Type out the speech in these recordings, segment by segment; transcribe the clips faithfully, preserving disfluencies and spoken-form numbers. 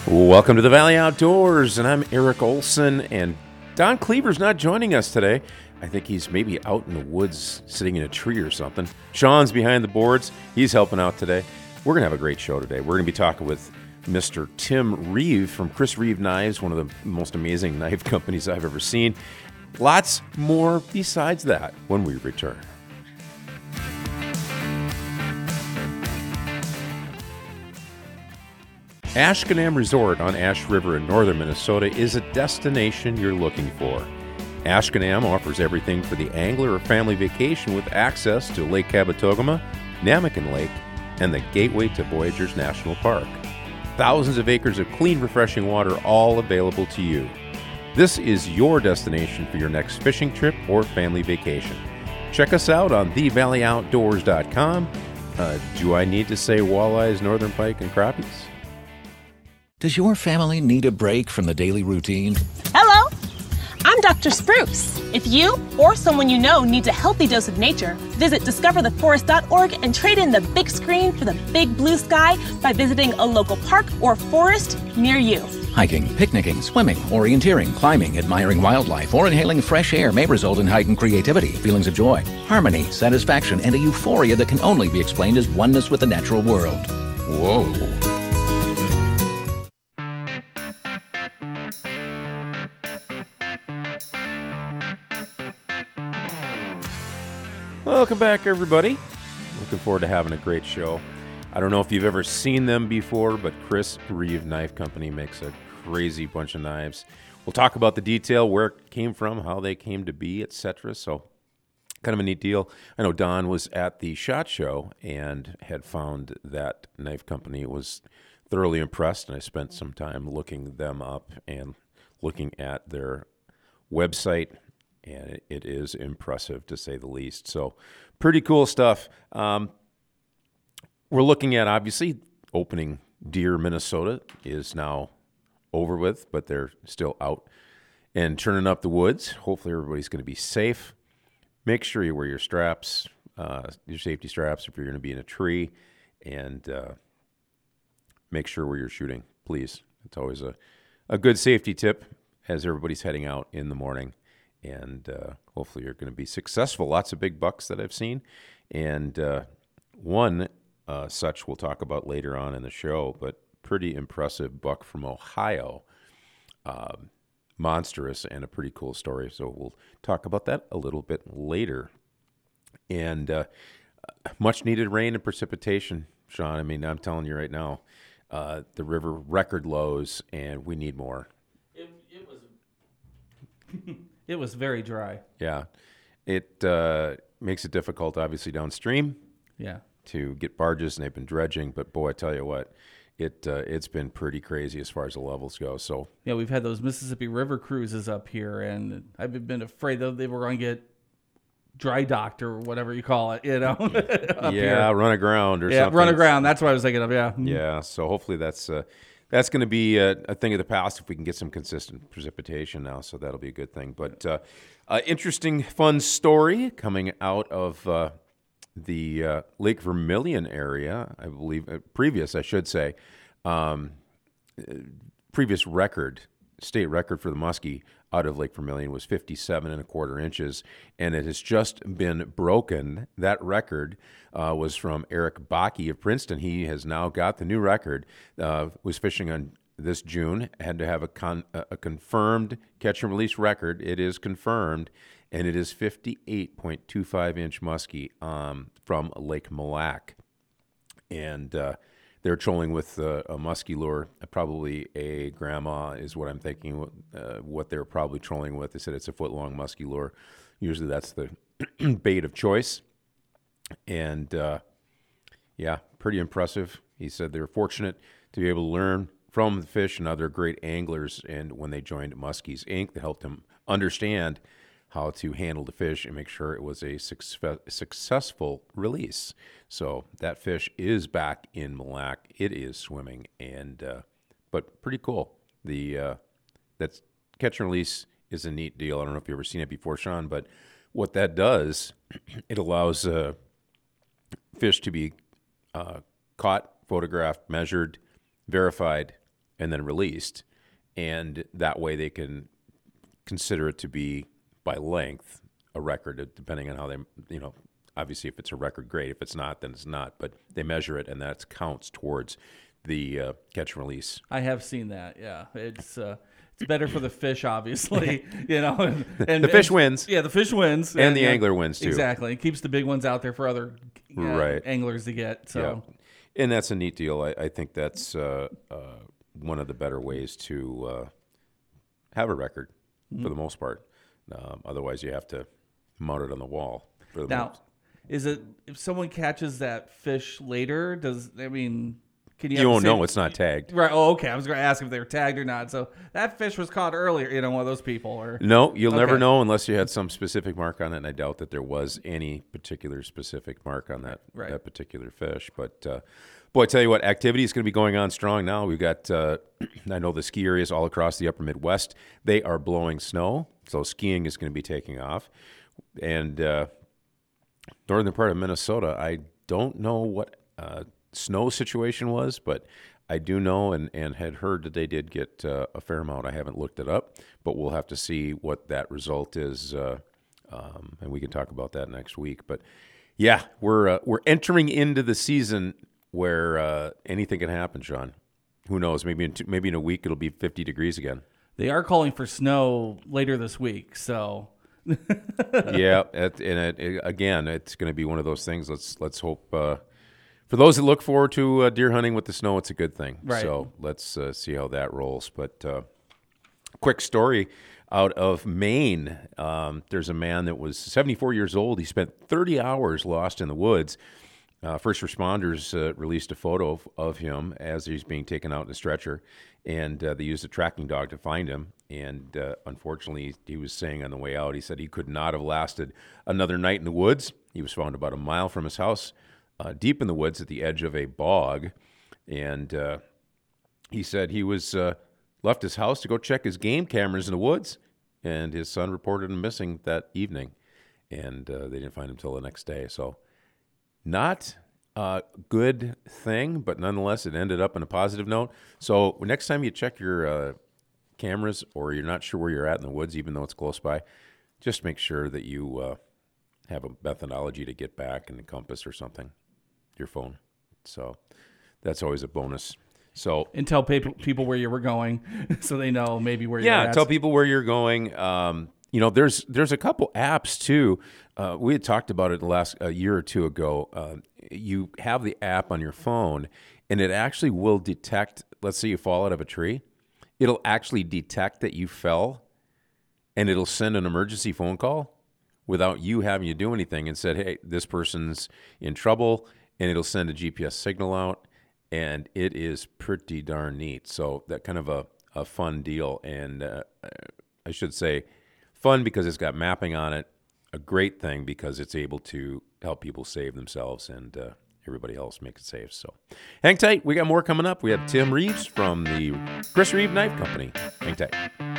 Welcome to the Valley Outdoors, and I'm Eric Olson, and Don Cleaver's not joining us today. I think he's maybe out in the woods sitting in a tree or something. Sean's behind the boards. He's helping out today. We're going to have a great show today. We're going to be talking with Mister Tim Reeve from Chris Reeve Knives, one of the most amazing knife companies I've ever seen. Lots more besides that when we return. Ashkenam Resort on Ash River in northern Minnesota is a destination you're looking for. Ashkenam offers everything for the angler or family vacation with access to Lake Kabetogama, Namakan Lake, and the gateway to Voyageurs National Park. Thousands of acres of clean, refreshing water all available to you. This is your destination for your next fishing trip or family vacation. Check us out on the valley outdoors dot com. Uh, do I need to say walleyes, northern pike, and crappies? Does your family need a break from the daily routine? Hello, I'm Doctor Spruce. If you or someone you know needs a healthy dose of nature, visit discover the forest dot org and trade in the big screen for the big blue sky by visiting a local park or forest near you. Hiking, picnicking, swimming, orienteering, climbing, admiring wildlife, or inhaling fresh air may result in heightened creativity, feelings of joy, harmony, satisfaction, and a euphoria that can only be explained as oneness with the natural world. Whoa. Welcome back, everybody. Looking forward to having a great show. I don't know if you've ever seen them before, but Chris Reeve Knife Company makes a crazy bunch of knives. We'll talk about the detail, where it came from, how they came to be, et cetera. So kind of a neat deal. I know Don was at the SHOT Show and had found that knife company, was thoroughly impressed, and I spent some time looking them up and looking at their website. And it is impressive, to say the least. So pretty cool stuff. Um, we're looking at, obviously, opening Deer, Minnesota is now over with, but they're still out and turning up the woods. Hopefully everybody's going to be safe. Make sure you wear your straps, uh, your safety straps if you're going to be in a tree, and uh, make sure where you're shooting, please. It's always a, a good safety tip as everybody's heading out in the morning. And uh, hopefully you're going to be successful. Lots of big bucks that I've seen. And uh, one uh, such we'll talk about later on in the show, but pretty impressive buck from Ohio. Uh, monstrous and a pretty cool story. So we'll talk about that a little bit later. And uh, much needed rain and precipitation, Sean. I mean, I'm telling you right now, uh, the river record lows, and we need more. It, it was... It was very dry. Yeah. It uh, makes it difficult, obviously, downstream Yeah. to get barges, and they've been dredging. But, boy, I tell you what, it, uh, it's been pretty crazy as far as the levels go. So Yeah, we've had those Mississippi River cruises up here, and I've been afraid that they were going to get dry docked or whatever you call it, you know? up yeah, here. run aground or Yeah, something. run aground. That's what I was thinking of, yeah. Yeah, so hopefully that's uh, that's going to be a, a thing of the past if we can get some consistent precipitation now, so that'll be a good thing. But uh, uh, interesting, fun story coming out of uh, the uh, Lake Vermilion area, I believe, uh, previous, I should say, um, previous record, state record for the muskie out of Lake Vermilion was fifty-seven and a quarter inches, and it has just been broken. That record uh, was from Eric Bakke of Princeton. He has now got the new record. Uh, was fishing on this June, had to have a, con- a confirmed catch and release record. It is confirmed, and it is fifty-eight point two five inch muskie um, from Lake Mille Lacs. And uh, they're trolling with uh, a musky lure, probably a grandma is what I'm thinking, uh, what they're probably trolling with. They said it's a foot-long musky lure. Usually that's the bait of choice. And, uh, yeah, pretty impressive. He said they were fortunate to be able to learn from the fish and other great anglers, and when they joined Muskies Incorporated, that helped him understand how to handle the fish and make sure it was a success, successful release. So that fish is back in Mille Lacs. It is swimming, and uh, but pretty cool. The uh, that's catch and release is a neat deal. I don't know if you've ever seen it before, Sean, but what that does, it allows uh, fish to be uh, caught, photographed, measured, verified and then released, and that way they can consider it to be by length a record, depending on how they, you know, obviously if it's a record, great. If it's not, then it's not. But they measure it, and that counts towards the uh, catch and release. I have seen that. Yeah, it's uh, it's better for the fish, obviously. You know, and, and the fish and, wins. Yeah, the fish wins, and, and the yeah, angler wins too. Exactly, it keeps the big ones out there for other uh, right. anglers to get. So, yeah. And that's a neat deal. I, I think that's uh, uh, one of the better ways to uh, have a record mm-hmm. for the most part. Um, otherwise, you have to mount it on the wall. For the now, most. Is it if someone catches that fish later? Does I mean? Can you you won't know it's not tagged. Right. Oh, okay. I was going to ask if they were tagged or not. So that fish was caught earlier, you know, one of those people. Or No, you'll okay. never know unless you had some specific mark on it, and I doubt that there was any particular specific mark on that, right. that particular fish. But, uh, boy, I tell you what, activity is going to be going on strong now. We've got, uh, I know the ski areas all across the upper Midwest, they are blowing snow, so skiing is going to be taking off. And uh, northern part of Minnesota, I don't know what uh, – snow situation was, but I do know and, and had heard that they did get uh, a fair amount. I haven't looked it up, but we'll have to see what that result is, uh, um, and we can talk about that next week. But yeah, we're uh, we're entering into the season where uh, anything can happen, Sean. Who knows? Maybe in two, maybe in a week it'll be fifty degrees again. They are calling for snow later this week, so. yeah, it, and it, it, again, it's going to be one of those things. Let's let's hope. Uh, For those that look forward to uh, deer hunting with the snow, it's a good thing. Right. So let's uh, see how that rolls. But uh, quick story out of Maine. Um, there's a man that was seventy-four years old. He spent thirty hours lost in the woods. Uh, first responders uh, released a photo of, of him as he's being taken out in a stretcher, and uh, they used a tracking dog to find him. And uh, unfortunately, he was saying on the way out, he said he could not have lasted another night in the woods. He was found about a mile from his house. Uh, deep in the woods at the edge of a bog, and uh, he said he was uh, left his house to go check his game cameras in the woods, and his son reported him missing that evening, and uh, they didn't find him till the next day. So not a good thing, but nonetheless, it ended up in a positive note. So next time you check your uh, cameras or you're not sure where you're at in the woods, even though it's close by, just make sure that you uh, have a methodology to get back and a compass or something. Your phone. So that's always a bonus. So and tell people people where you were going so they know maybe where yeah, you're at. Tell people where you're going. Um, you know, there's there's a couple apps too. Uh, we had talked about it the last a year or two ago. Uh, you have the app on your phone, and it actually will detect, let's say you fall out of a tree. It'll actually detect that you fell, and it'll send an emergency phone call without you having to do anything and said, hey, this person's in trouble. And it'll send a G P S signal out, and it is pretty darn neat. So that kind of a, a fun deal, and uh, I should say fun because it's got mapping on it, a great thing because it's able to help people save themselves and uh, everybody else make it safe. So hang tight. We got more coming up. We have Tim Reeves from the Chris Reeve Knife Company. Hang tight.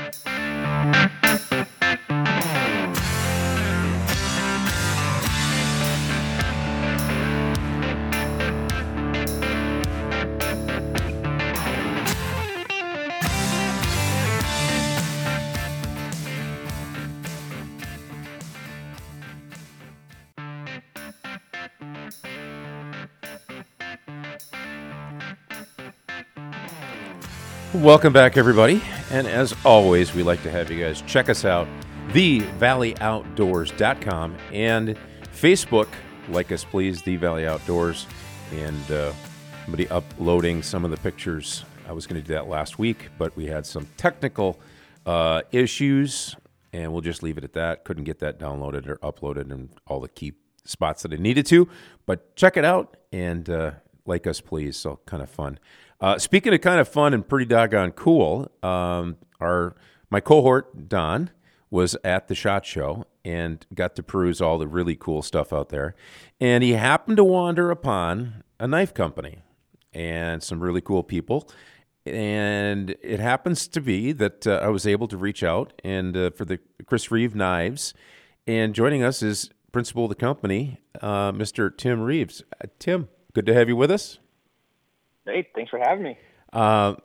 Welcome back, everybody. And as always, we like to have you guys check us out, the valley outdoors dot com, and Facebook. Like us, please, The Valley Outdoors. And uh, somebody uploading some of the pictures. I was going to do that last week, but we had some technical uh, issues, and we'll just leave it at that. Couldn't get that downloaded or uploaded in all the key spots that I needed to. But check it out, and uh, like us, please. So kind of fun. Uh, speaking of kind of fun and pretty doggone cool, um, our my cohort, Don, was at the SHOT Show and got to peruse all the really cool stuff out there. And he happened to wander upon a knife company and some really cool people. And it happens to be that uh, I was able to reach out and uh, for the Chris Reeve Knives. And joining us is principal of the company, uh, Mister Tim Reeves. Uh, Tim, good to have you with us. Great. Thanks for having me. Uh,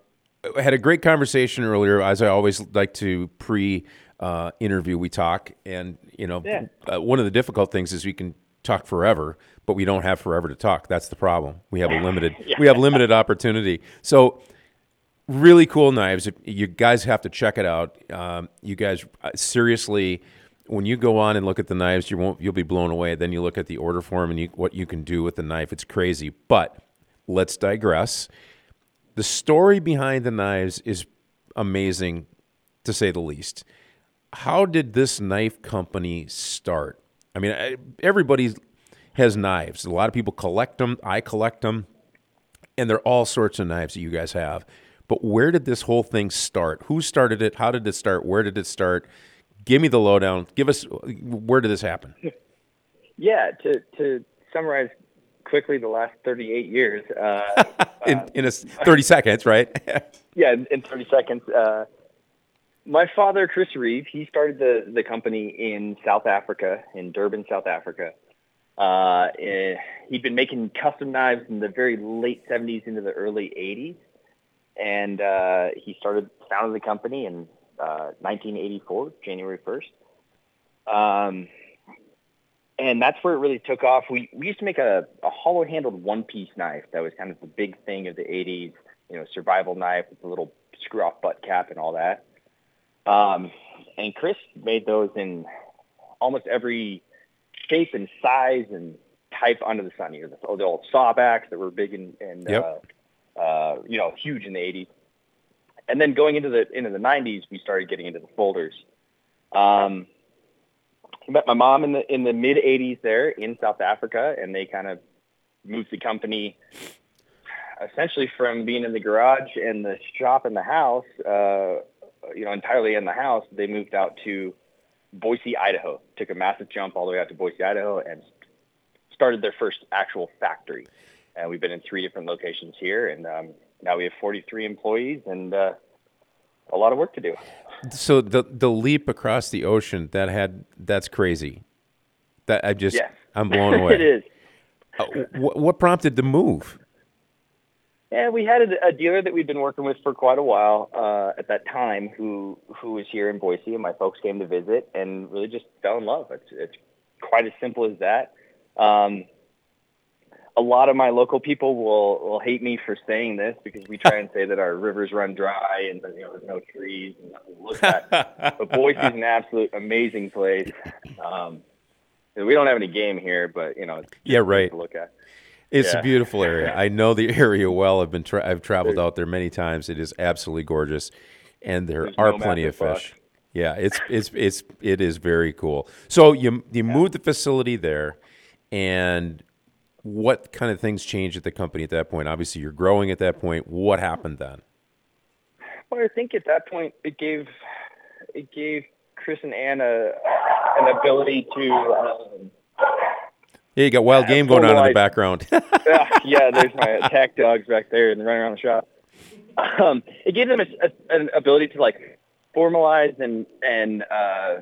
I had a great conversation earlier. As I always like to pre uh, interview, we talk, and you know, Yeah. uh, one of the difficult things is we can talk forever, but we don't have forever to talk. That's the problem. We have a limited we have limited opportunity. So really cool knives. You guys have to check it out. Um, you guys uh, seriously, when you go on and look at the knives, you won't you'll be blown away. Then you look at the order form and you, what you can do with the knife. It's crazy. But let's digress. The story behind the knives is amazing, to say the least. How did this knife company start? I mean, I- everybody has knives. A lot of people collect them. I collect them. And there are all sorts of knives that you guys have. But where did this whole thing start? Who started it? How did it start? Where did it start? Give me the lowdown. Give us, where did this happen? Yeah, to to summarize quickly the last thirty-eight years. Uh, in, in a s- thirty seconds, right? yeah, in, in thirty seconds. Uh, my father, Chris Reeve, he started the, the company in South Africa, in Durban, South Africa. Uh, eh, he'd been making custom knives in the very late seventies into the early eighties. And uh, he started, founded the company in uh, nineteen eighty-four, January first. Um, and that's where it really took off. We we used to make a, a hollow-handled one-piece knife. That was kind of the big thing of the eighties, you know, survival knife with the little screw-off butt cap and all that. Um, and Chris made those in almost every shape and size and type under the sun. You know, the, the old sawbacks that were big and, and Yep. uh, Uh, you know, huge in the eighties. And then going into the into the nineties, we started getting into the folders. Um, I met my mom in the in the mid eighties there in South Africa, and they kind of moved the company essentially from being in the garage and the shop in the house, uh, you know, entirely in the house. They moved out to Boise, Idaho. Took a massive jump all the way out to Boise, Idaho, and started their first actual factory. And we've been in three different locations here, and um, now we have forty-three employees and uh, a lot of work to do. So the the leap across the ocean, that had that's crazy. That I just Yes. I'm blown away. It is. Uh, wh- what prompted the move? Yeah, we had a, a dealer that we'd been working with for quite a while uh, at that time who who was here in Boise, and my folks came to visit and really just fell in love. It's, it's quite as simple as that. Um, a lot of my local people will, will hate me for saying this because we try and say that our rivers run dry and you know there's no trees and nothing to look at. But Boise is an absolute amazing place. Um, we don't have any game here, but you know it's Yeah, just right. to look at. It's Yeah. a beautiful area. I know the area well. I've been tra- I've traveled There's- out there many times. It is absolutely gorgeous, and there There's are no plenty of massive fish. buck. Yeah, it's it's it's it is very cool. So you you moved the facility there, and what kind of things changed at the company at that point? Obviously, you're growing at that point. What happened then? Well, I think at that point it gave it gave Chris and Anna an ability to. Um, Yeah, you got wild game going on in the formalized- background. uh, yeah, there's my attack dogs back there and running around the shop. Um, it gave them a, a, an ability to like formalize and and uh,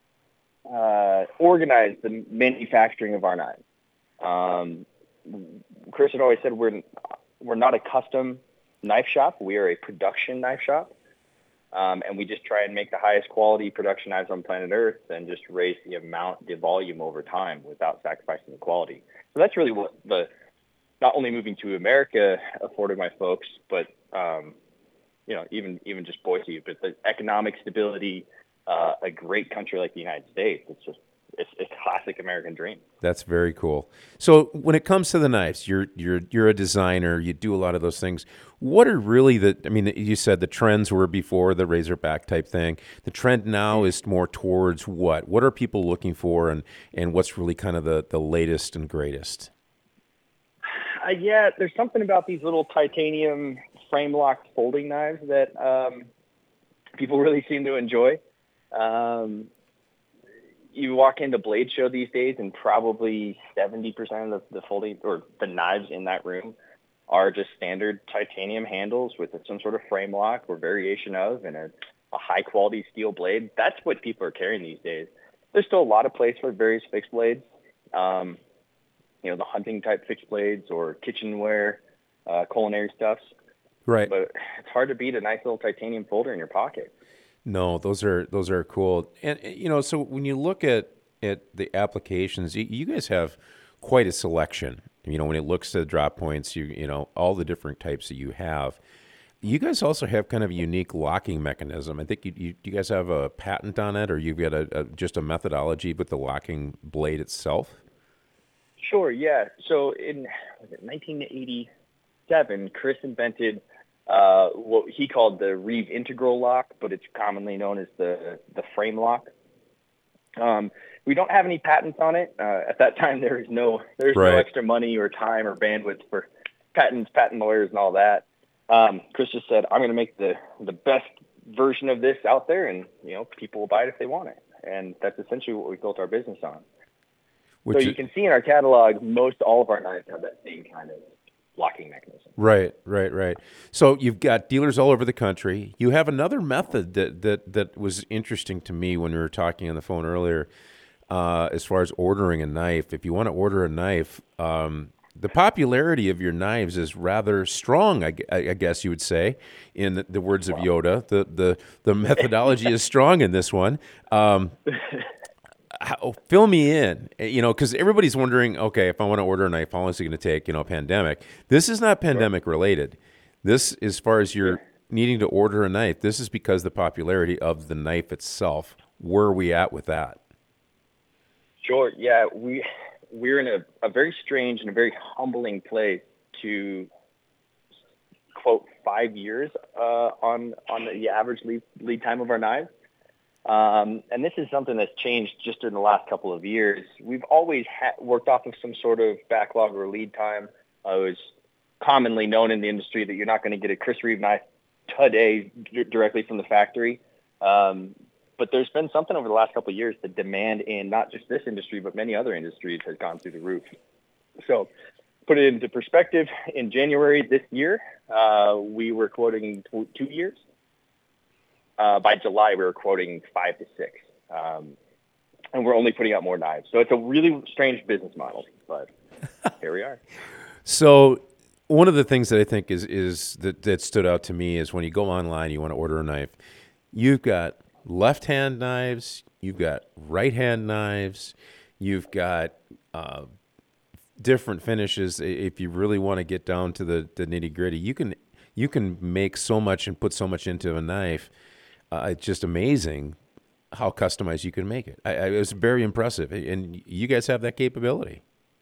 uh, organize the manufacturing of our knives. Um, Chris had always said we're we're not a custom knife shop. We are a production knife shop, um, and we just try and make the highest quality production knives on planet Earth, and just raise the amount, the volume over time without sacrificing the quality. So that's really what the not only moving to America afforded my folks, but um, you know, even even just Boise, but the economic stability, uh, a great country like the United States. It's just it's a classic American dream. That's very cool. So when it comes to the knives, you're you're you're a designer. You do a lot of those things. What are really the? I mean, you said the trends were before the Razorback type thing. The trend now is more towards what? What are people looking for, and and what's really kind of the the latest and greatest? Uh, yeah, there's something about these little titanium frame-locked folding knives that um, people really seem to enjoy. Um, you walk into Blade Show these days, and probably seventy percent of the, the folding or the knives in that room are just standard titanium handles with some sort of frame lock or variation of, and a, a high-quality steel blade. That's what people are carrying these days. There's still a lot of place for various fixed blades. Um, you know, the hunting type fixed blades or kitchenware, uh, culinary stuffs. Right. But it's hard to beat a nice little titanium folder in your pocket. No, those are those are cool. And uh, you know, so when you look at at the applications, you, you guys have quite a selection. You know, when it looks to drop points, you you know all the different types that you have. You guys also have kind of a unique locking mechanism. I think you you, you guys have a patent on it, or you've got a, a just a methodology with the locking blade itself. Sure, yeah. So in was it nineteen eighty-seven, Chris invented uh, what he called the Reeve Integral Lock, but it's commonly known as the the frame lock. Um, we don't have any patents on it. Uh, at that time, there was no there's Right. no extra money or time or bandwidth for patents, patent lawyers, and all that. Um, Chris just said, "I'm going to make the the best version of this out there, and you know, people will buy it if they want it." And that's essentially what we built our business on. Which So you is- can see in our catalog, most all of our knives have that same kind of locking mechanism. Right, right, right. So you've got dealers all over the country. You have another method that that that was interesting to me when we were talking on the phone earlier, uh, as far as ordering a knife. If you want to order a knife, um, the popularity of your knives is rather strong, I, gu- I guess you would say, in the, the words of Yoda. The the the methodology is strong in this one. Um, how, fill me in, you know, because everybody's wondering, okay, if I want to order a knife, how long is it going to take? You know, pandemic. This is not pandemic related. This, as far as you're needing to order a knife, this is because the popularity of the knife itself. Where are we at with that? Sure. Yeah, we we're in a, a very strange and a very humbling place to quote five years uh, on on the average lead, lead time of our knives. Um, and this is something that's changed just in the last couple of years. We've always ha- worked off of some sort of backlog or lead time. Uh, it was commonly known in the industry that you're not going to get a Chris Reeve knife today d- directly from the factory. Um, but there's been something over the last couple of years. The demand in not just this industry, but many other industries has gone through the roof. So put it into perspective, in January this year, uh, we were quoting t- two years. Uh, by July, we were quoting five to six, um, and we're only putting out more knives. So it's a really strange business model, but here we are. So one of the things that I think is is that, that stood out to me is when you go online, you want to order a knife, you've got left-hand knives, you've got right-hand knives, you've got uh, different finishes. If you really want to get down to the, the nitty-gritty, you can you can make so much and put so much into a knife. Uh, it's just amazing how customized you can make it. I, I, it was very impressive, and you guys have that capability.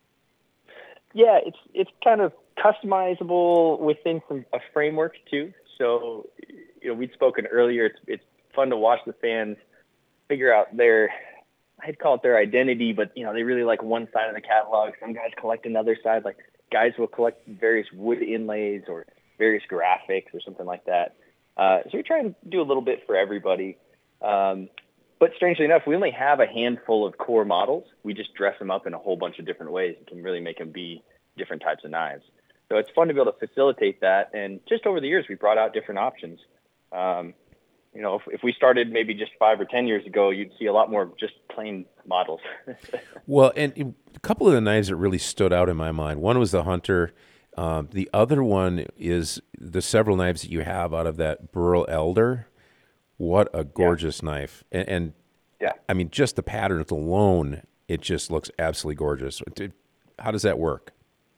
Yeah, it's it's kind of customizable within some a framework too. So, you know, we'd spoken earlier. It's it's fun to watch the fans figure out their, I'd call it their identity, but you know, they really like one side of the catalog. Some guys collect another side. Like guys will collect various wood inlays or various graphics or something like that. Uh, so we try and do a little bit for everybody. Um, but strangely enough, we only have a handful of core models. We just dress them up in a whole bunch of different ways and can really make them be different types of knives. So it's fun to be able to facilitate that. And just over the years, we brought out different options. Um, you know, if, if we started maybe just five or ten years ago, you'd see a lot more just plain models. Well, and a couple of the knives that really stood out in my mind, one was the Hunter. Um, the other one is the several knives that you have out of that Burl Elder. What a gorgeous yeah. knife. And, and yeah, I mean, just the pattern alone, it just looks absolutely gorgeous. How does that work?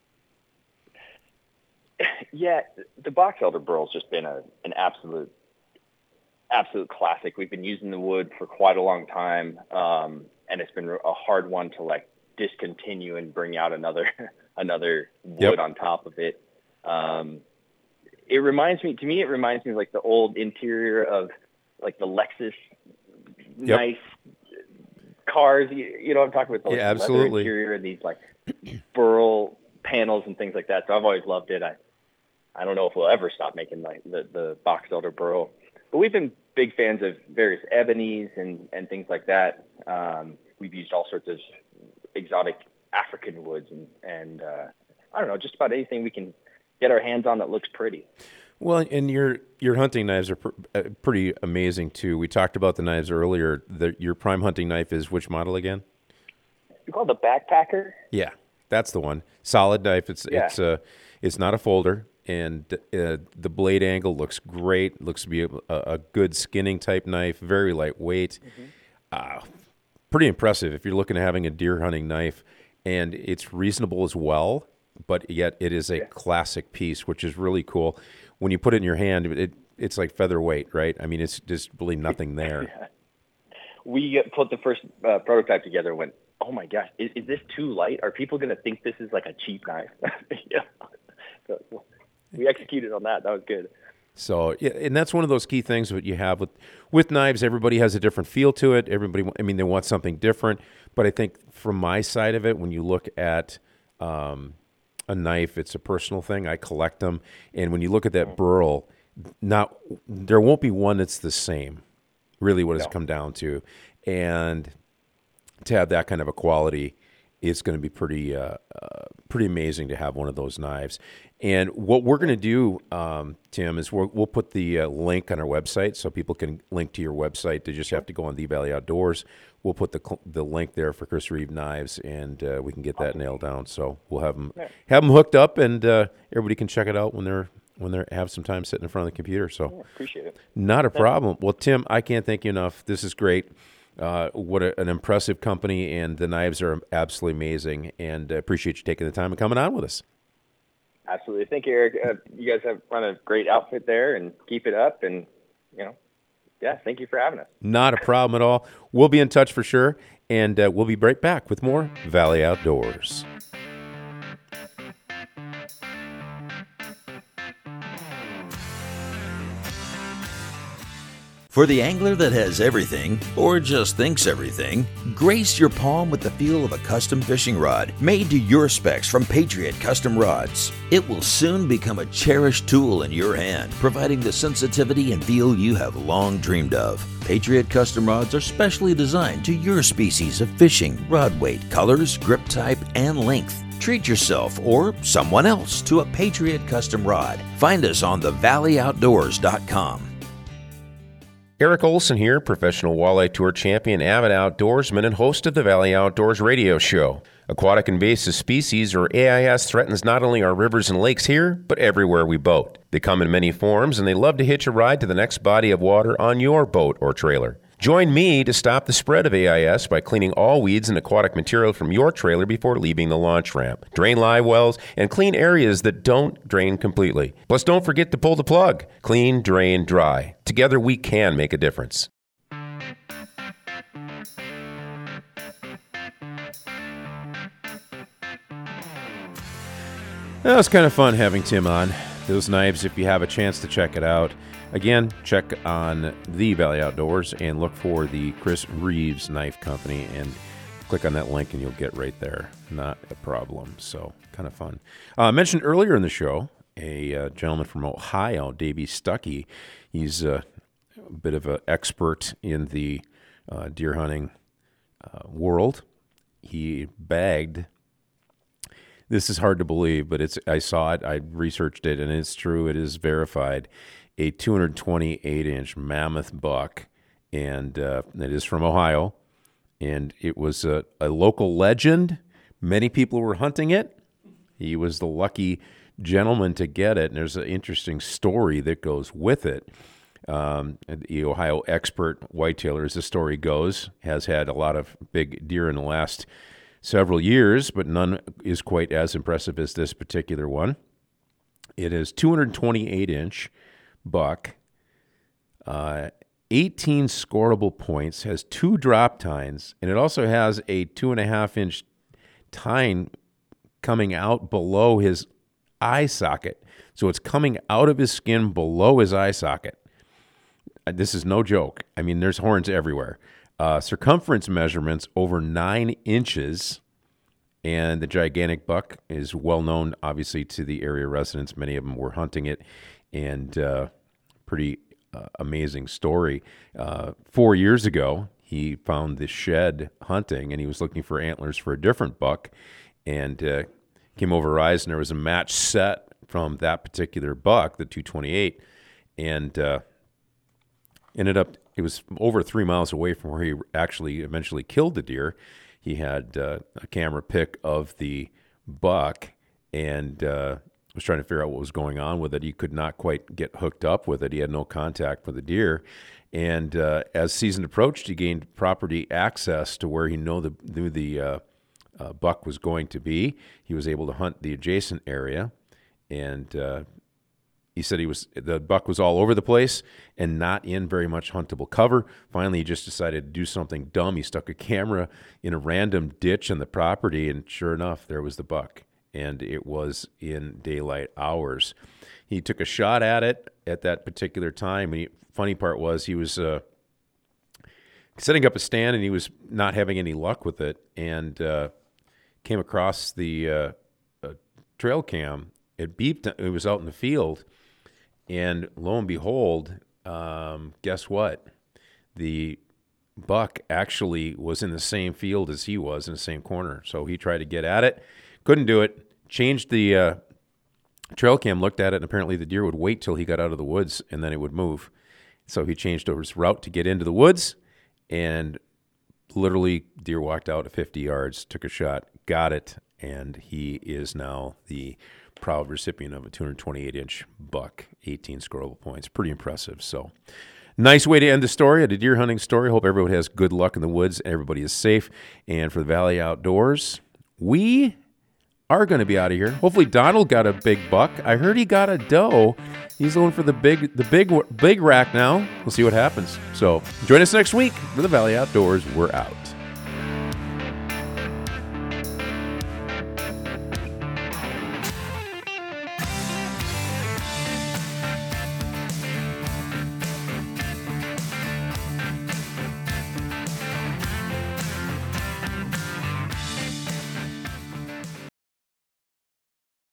Yeah, the Box Elder Burl's just been a, an absolute, absolute classic. We've been using the wood for quite a long time, um, and it's been a hard one to like discontinue and bring out another another wood yep. on top of it. Um, it reminds me, to me, it reminds me of like the old interior of like the Lexus yep. nice cars. You, you know what I'm talking about? The yeah, like, absolutely. leather interior and these like burl panels and things like that. So I've always loved it. I I don't know if we'll ever stop making like the, the Box Elder Burl. But we've been big fans of various ebonies and, and things like that. Um, we've used all sorts of exotic African woods and, and uh, I don't know, just about anything we can get our hands on that looks pretty. Well, and your your hunting knives are pr- uh, pretty amazing too. We talked about the knives earlier. The, your prime hunting knife is which model again? You call it the Backpacker? Yeah, that's the one. Solid knife. It's yeah. it's uh it's not a folder. and uh, the blade angle looks great. Looks to be a, a good skinning type knife, very lightweight. Mm-hmm. Uh, pretty impressive if you're looking at having a deer hunting knife, and it's reasonable as well, but yet it is a yeah. classic piece, which is really cool. When you put it in your hand, it it's like featherweight, right? I mean, it's just really nothing there. Yeah. We put the first uh, prototype together and went, oh my gosh, is, is this too light? Are people going to think this is like a cheap knife? yeah. So we executed on that. That was good. So, yeah, and that's one of those key things that you have with, with knives. Everybody has a different feel to it. Everybody, I mean, they want something different. But I think from my side of it, when you look at um, a knife, it's a personal thing. I collect them. And when you look at that burl, not there won't be one that's the same, really what no. it's come down to. And to have that kind of a quality, it's going to be pretty uh, uh, pretty amazing to have one of those knives. And what we're going to do, um, Tim, is we're, we'll put the uh, link on our website so people can link to your website. They just have to go on The Valley Outdoors. We'll put the the link there for Chris Reeve Knives, and uh, we can get that nailed down. So we'll have them have them hooked up, and uh, everybody can check it out when they're when they have some time sitting in front of the computer. So yeah, appreciate it. Not a problem. Well, Tim, I can't thank you enough. This is great. Uh, what a, an impressive company, and the knives are absolutely amazing. And I appreciate you taking the time and coming on with us. Absolutely. Thank you, Eric. Uh, you guys have run a great outfit there, and keep it up. And, you know, yeah, thank you for having us. Not a problem at all. We'll be in touch for sure, and uh, we'll be right back with more Valley Outdoors. For the angler that has everything, or just thinks everything, grace your palm with the feel of a custom fishing rod made to your specs from Patriot Custom Rods. It will soon become a cherished tool in your hand, providing the sensitivity and feel you have long dreamed of. Patriot Custom Rods are specially designed to your species of fishing, rod weight, colors, grip type, and length. Treat yourself or someone else to a Patriot Custom Rod. Find us on the valley outdoors dot com. Eric Olson here, professional walleye tour champion, avid outdoorsman, and host of the Valley Outdoors radio show. Aquatic invasive species, or A I S, threatens not only our rivers and lakes here, but everywhere we boat. They come in many forms, and they love to hitch a ride to the next body of water on your boat or trailer. Join me to stop the spread of A I S by cleaning all weeds and aquatic material from your trailer before leaving the launch ramp. Drain live wells and clean areas that don't drain completely. Plus, don't forget to pull the plug. Clean, drain, dry. Together, we can make a difference. That was kind of fun having Tim on. Those knives, if you have a chance to check it out. Again, check on The Valley Outdoors and look for the Chris Reeves Knife Company and click on that link and you'll get right there. Not a problem. So, kind of fun. I uh, mentioned earlier in the show, a uh, gentleman from Ohio, Davey Stuckey. He's uh, a bit of an expert in the uh, deer hunting uh, world. He bagged... This is hard to believe, but it's. I saw it, I researched it, and it's true. It is verified. A two hundred twenty-eight inch mammoth buck, and uh, it is from Ohio, and it was a, a local legend. Many people were hunting it. He was the lucky gentleman to get it, and there's an interesting story that goes with it. Um, the Ohio expert whitetailer, as the story goes, has had a lot of big deer in the last several years, but none is quite as impressive as this particular one. It is two hundred twenty-eight inch buck, uh, eighteen scoreable points, has two drop tines, and it also has a two and a half inch tine coming out below his eye socket. So it's coming out of his skin below his eye socket. This is no joke. I mean, there's horns everywhere. Uh, circumference measurements over nine inches, and the gigantic buck is well known, obviously, to the area residents. Many of them were hunting it, and uh, pretty uh, amazing story. Uh, four years ago, he found this shed hunting, and he was looking for antlers for a different buck, and uh, came over Rise, and there was a match set from that particular buck, the two twenty-eight, and uh, ended up. It was over three miles away from where he actually eventually killed the deer. He had uh, a camera pic of the buck, and uh, was trying to figure out what was going on with it. He could not quite get hooked up with it. He had no contact with the deer. And uh, as season approached, he gained property access to where he know the, knew the uh, uh, buck was going to be. He was able to hunt the adjacent area, and uh, he said he was the buck was all over the place and not in very much huntable cover. Finally, he just decided to do something dumb. He stuck a camera in a random ditch on the property, and sure enough, there was the buck, and it was in daylight hours. He took a shot at it at that particular time. He, funny part was he was uh, setting up a stand, and he was not having any luck with it, and uh, came across the uh, uh, trail cam. It beeped. It was out in the field, and lo and behold, um, guess what? The buck actually was in the same field as he was, in the same corner. So he tried to get at it, couldn't do it. Changed the uh, trail cam, looked at it, and apparently the deer would wait till he got out of the woods, and then it would move. So he changed over his route to get into the woods, and literally deer walked out at fifty yards, took a shot, got it, and he is now the proud recipient of a two hundred twenty-eight inch buck, eighteen scoreable points. Pretty impressive. So nice way to end the story, a deer hunting story. Hope everyone has good luck in the woods, everybody is safe. And for the Valley Outdoors, we are going to be out of here. Hopefully Donald got a big buck. I heard he got a doe. He's going for the big the big big rack now. We'll see what happens. So join us next week for the Valley Outdoors. We're out.